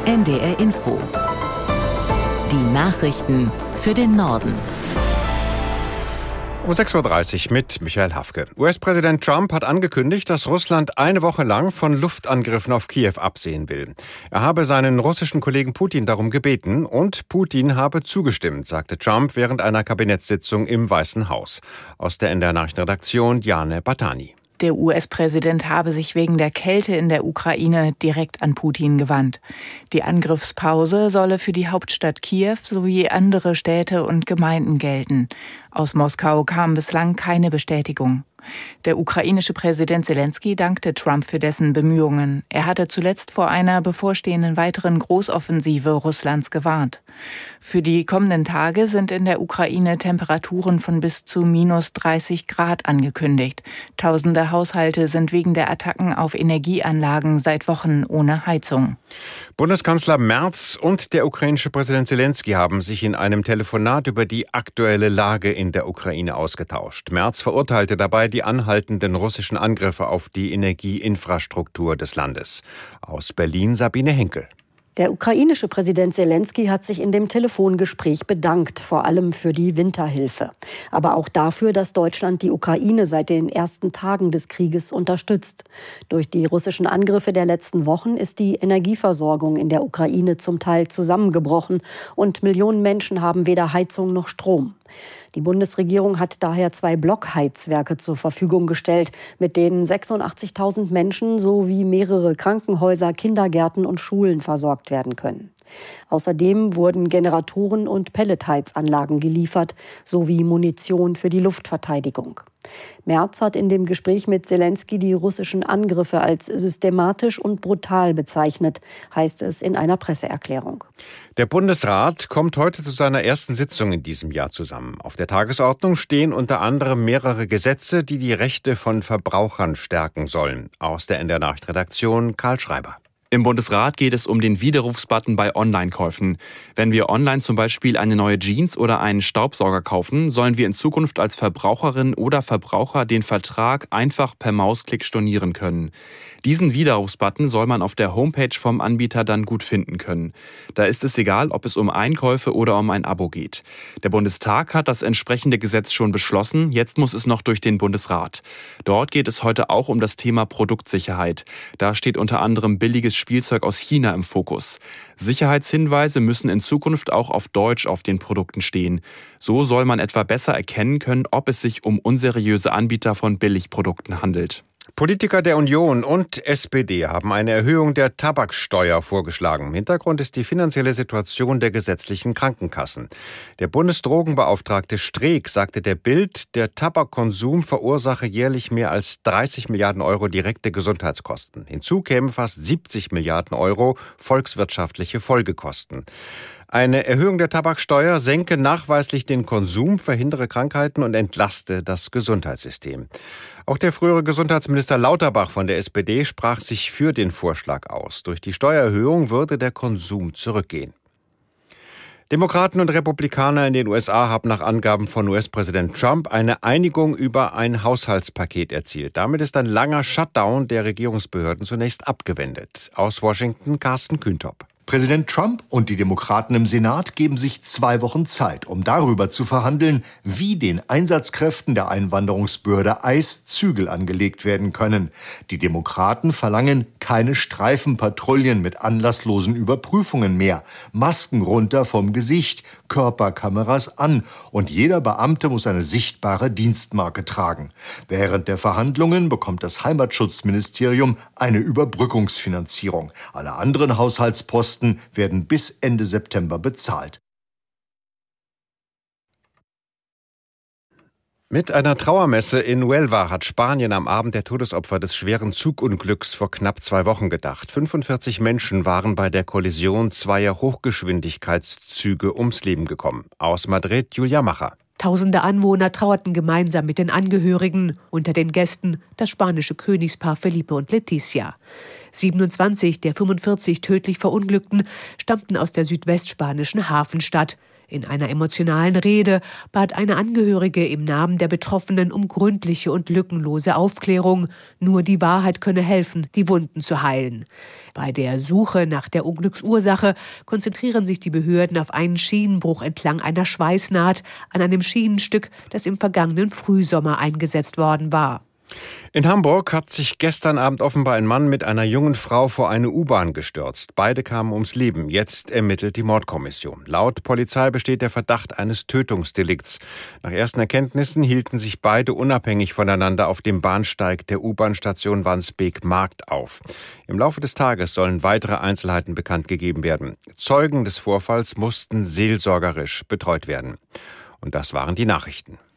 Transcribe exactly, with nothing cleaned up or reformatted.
N D R Info. Die Nachrichten für den Norden. Um sechs Uhr dreißig mit Michael Hafke. U S-Präsident Trump hat angekündigt, dass Russland eine Woche lang von Luftangriffen auf Kiew absehen will. Er habe seinen russischen Kollegen Putin darum gebeten und Putin habe zugestimmt, sagte Trump während einer Kabinettssitzung im Weißen Haus. Aus der N D R-Nachrichtenredaktion Jane Batani. Der U S-Präsident habe sich wegen der Kälte in der Ukraine direkt an Putin gewandt. Die Angriffspause solle für die Hauptstadt Kiew sowie andere Städte und Gemeinden gelten. Aus Moskau kam bislang keine Bestätigung. Der ukrainische Präsident Selenskyj dankte Trump für dessen Bemühungen. Er hatte zuletzt vor einer bevorstehenden weiteren Großoffensive Russlands gewarnt. Für die kommenden Tage sind in der Ukraine Temperaturen von bis zu minus dreißig Grad angekündigt. Tausende Haushalte sind wegen der Attacken auf Energieanlagen seit Wochen ohne Heizung. Bundeskanzler Merz und der ukrainische Präsident Selenskyj haben sich in einem Telefonat über die aktuelle Lage in der Ukraine ausgetauscht. Merz verurteilte dabei die anhaltenden russischen Angriffe auf die Energieinfrastruktur des Landes. Aus Berlin Sabine Henkel. Der ukrainische Präsident Selenskyj hat sich in dem Telefongespräch bedankt, vor allem für die Winterhilfe. Aber auch dafür, dass Deutschland die Ukraine seit den ersten Tagen des Krieges unterstützt. Durch die russischen Angriffe der letzten Wochen ist die Energieversorgung in der Ukraine zum Teil zusammengebrochen und Millionen Menschen haben weder Heizung noch Strom. Die Bundesregierung hat daher zwei Blockheizwerke zur Verfügung gestellt, mit denen sechsundachtzigtausend Menschen sowie mehrere Krankenhäuser, Kindergärten und Schulen versorgt werden können. Außerdem wurden Generatoren und Pelletheizanlagen geliefert, sowie Munition für die Luftverteidigung. Merz hat in dem Gespräch mit Selenskyj die russischen Angriffe als systematisch und brutal bezeichnet, heißt es in einer Presseerklärung. Der Bundesrat kommt heute zu seiner ersten Sitzung in diesem Jahr zusammen. Auf der Tagesordnung stehen unter anderem mehrere Gesetze, die die Rechte von Verbrauchern stärken sollen. Aus der N D R-Nachrichtenredaktion Karl Schreiber. Im Bundesrat geht es um den Widerrufsbutton bei Online-Käufen. Wenn wir online zum Beispiel eine neue Jeans oder einen Staubsauger kaufen, sollen wir in Zukunft als Verbraucherin oder Verbraucher den Vertrag einfach per Mausklick stornieren können. Diesen Widerrufsbutton soll man auf der Homepage vom Anbieter dann gut finden können. Da ist es egal, ob es um Einkäufe oder um ein Abo geht. Der Bundestag hat das entsprechende Gesetz schon beschlossen, jetzt muss es noch durch den Bundesrat. Dort geht es heute auch um das Thema Produktsicherheit. Da steht unter anderem billiges Spielzeug aus China im Fokus. Sicherheitshinweise müssen in Zukunft auch auf Deutsch auf den Produkten stehen. So soll man etwa besser erkennen können, ob es sich um unseriöse Anbieter von Billigprodukten handelt. Politiker der Union und S P D haben eine Erhöhung der Tabaksteuer vorgeschlagen. Hintergrund ist die finanzielle Situation der gesetzlichen Krankenkassen. Der Bundesdrogenbeauftragte Streeck sagte der Bild, der Tabakkonsum verursache jährlich mehr als dreißig Milliarden Euro direkte Gesundheitskosten. Hinzu kämen fast siebzig Milliarden Euro volkswirtschaftliche Folgekosten. Eine Erhöhung der Tabaksteuer senke nachweislich den Konsum, verhindere Krankheiten und entlaste das Gesundheitssystem. Auch der frühere Gesundheitsminister Lauterbach von der S P D sprach sich für den Vorschlag aus. Durch die Steuererhöhung würde der Konsum zurückgehen. Demokraten und Republikaner in den U S A haben nach Angaben von U S-Präsident Trump eine Einigung über ein Haushaltspaket erzielt. Damit ist ein langer Shutdown der Regierungsbehörden zunächst abgewendet. Aus Washington Carsten Kühntop. Präsident Trump und die Demokraten im Senat geben sich zwei Wochen Zeit, um darüber zu verhandeln, wie den Einsatzkräften der Einwanderungsbehörde ICE Zügel angelegt werden können. Die Demokraten verlangen keine Streifenpatrouillen mit anlasslosen Überprüfungen mehr, Masken runter vom Gesicht, Körperkameras an und jeder Beamte muss eine sichtbare Dienstmarke tragen. Während der Verhandlungen bekommt das Heimatschutzministerium eine Überbrückungsfinanzierung. Alle anderen Haushaltsposten werden bis Ende September bezahlt. Mit einer Trauermesse in Huelva hat Spanien am Abend der Todesopfer des schweren Zugunglücks vor knapp zwei Wochen gedacht. fünfundvierzig Menschen waren bei der Kollision zweier Hochgeschwindigkeitszüge ums Leben gekommen. Aus Madrid Julia Macher. Tausende Anwohner trauerten gemeinsam mit den Angehörigen. Unter den Gästen das spanische Königspaar Felipe und Letizia. siebenundzwanzig der fünfundvierzig tödlich Verunglückten stammten aus der südwestspanischen Hafenstadt. In einer emotionalen Rede bat eine Angehörige im Namen der Betroffenen um gründliche und lückenlose Aufklärung. Nur die Wahrheit könne helfen, die Wunden zu heilen. Bei der Suche nach der Unglücksursache konzentrieren sich die Behörden auf einen Schienenbruch entlang einer Schweißnaht an einem Schienenstück, das im vergangenen Frühsommer eingesetzt worden war. In Hamburg hat sich gestern Abend offenbar ein Mann mit einer jungen Frau vor eine U-Bahn gestürzt. Beide kamen ums Leben. Jetzt ermittelt die Mordkommission. Laut Polizei besteht der Verdacht eines Tötungsdelikts. Nach ersten Erkenntnissen hielten sich beide unabhängig voneinander auf dem Bahnsteig der U-Bahn-Station Wandsbek-Markt auf. Im Laufe des Tages sollen weitere Einzelheiten bekannt gegeben werden. Zeugen des Vorfalls mussten seelsorgerisch betreut werden. Und das waren die Nachrichten.